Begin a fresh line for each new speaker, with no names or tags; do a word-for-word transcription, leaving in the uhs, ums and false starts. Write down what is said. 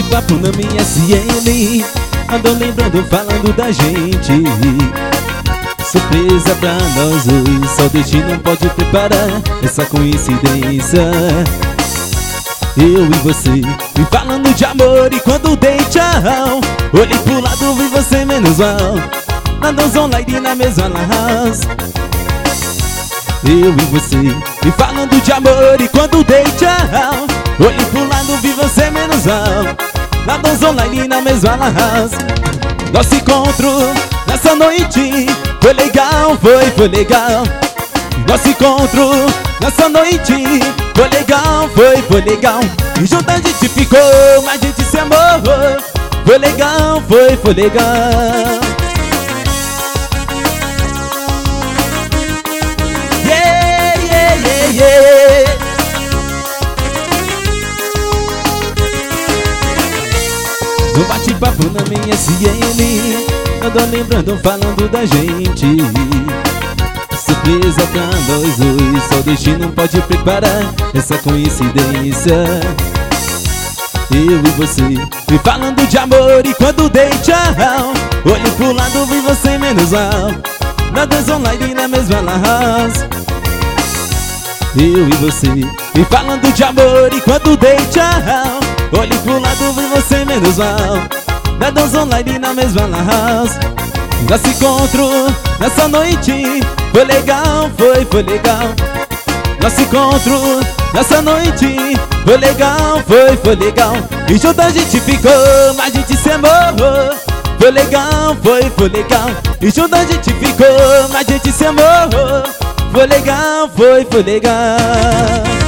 bate-papo na minha S M. Andou lembrando, falando da gente. Surpresa pra nós dois, só o destino pode preparar essa coincidência. Eu e você, me falando de amor, e quando dei tchau, olhei pro lado, vi você menos mal. Andamos online na mesma house. Eu e você, me falando de amor, e quando dei tchau, olhei pro lado, vi você menos mal. Andamos online na mesma house. Nosso encontro nessa noite foi legal, foi, foi legal. Nosso encontro nessa noite foi legal, foi, foi legal. E junto a gente ficou, mas a gente se amou. Foi legal, foi, foi legal. Yeah, yeah, yeah, yeah. No bate-papo na minha S M, andou lembrando, falando da gente. Surpresa pra nós dois, só o destino pode preparar essa coincidência. Eu e você, me falando de amor, e quando dei tchau, olhei pro lado, vi você menos mal. Nós dois online na mesma house. Eu e você, me falando de amor, e quando dei tchau, olhei pro lado, vi você menos mal. Nós dois online na mesma house. Nosso encontro nessa noite foi legal, foi, foi legal. Nosso encontro nessa noite foi legal, foi, foi legal. E junto a gente ficou, mas a gente se amou. Foi legal, foi, foi legal. E junto a gente ficou, mas a gente se amou. Foi legal, foi, foi legal.